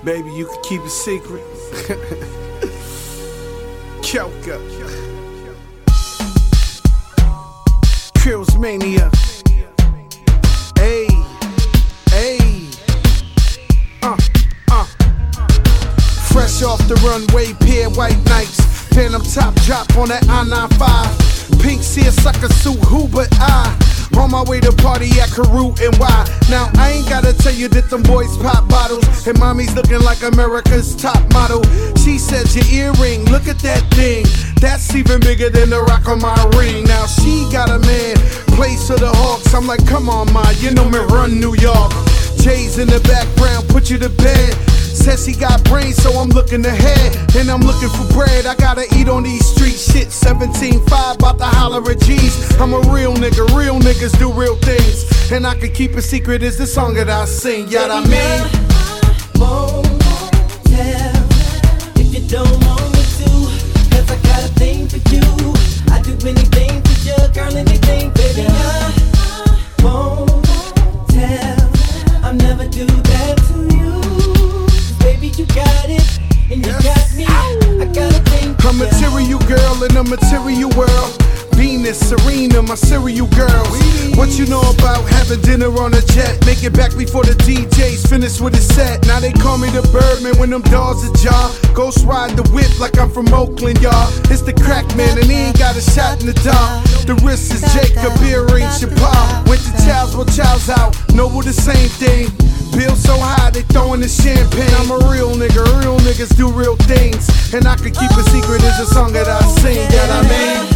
Baby, you can keep it secret. Kyoka. Krills Mania. Ayy, ayy. Fresh off the runway, pair white nights. Phantom top drop on that I-95. Pink seersucker suit, who but I? On my way to party at Karoo and Y. Now I ain't gotta tell you that them boys pop bottles, and mommy's looking like America's top model. She says your earring, look at that thing. That's even bigger than the rock on my ring. Now she got a man, plays for the Hawks. I'm like, come on, ma, you know me run New York. Jay's in the background, put you to bed. Says he got brains, so I'm looking ahead. And I'm looking for bread, I gotta eat on these streets. Shit, 17.5, bout to holler at G's. I'm a real nigga, real niggas do real things. And I can keep a secret, is the song that I sing, yeah, I mean. I won't tell if you don't want me to, 'cause I got a thing for you. I do anything for you, girl, anything, baby. I won't tell, I'll never do that to you. Baby, you got it, and you got me. I got a thing for a material girl in a material world. Venus, Serena, my serial girls. What you know about having dinner on a jet? Make it back before the DJ's finished with his set. Now they call me the Birdman when them doors ajar. Ghost ride the whip like I'm from Oakland, y'all. It's the crack man and he ain't got a shot in the dark. The wrist is Jacob, earring Chappelle. Went to Child's, well Child's out. Noble the same thing. Bill so high, they throwing the champagne. I'm a real nigga, real niggas do real things. And I can keep a secret, is a song that I sing, that I mean.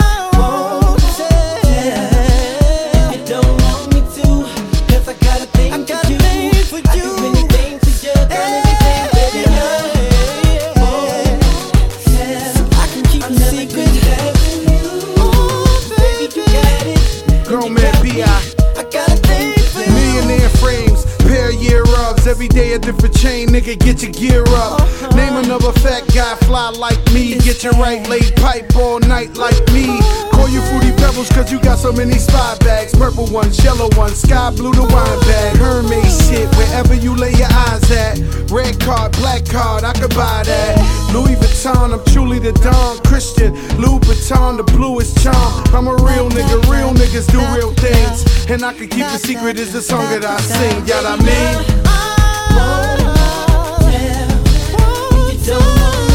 Grown man B.I. Millionaire frames, pair of year ups. Every day a different chain, nigga, get your gear up. Name another fat guy, fly like me. Get your right leg pipe all night like me. Call you Fruity Pebbles, cause you got so many spy bags. Purple ones, yellow ones, sky blue the wine bag. Hermes shit, wherever you lay your eyes at. Red card, black card, I could buy that. Louis Vuitton, I'm truly the Don. Christian, Louis Vuitton, the bluest charm. I'm a real nigga, real niggas do real things. And I can keep a secret, is the song that I sing, yeah, I mean. I won't tell if you don't want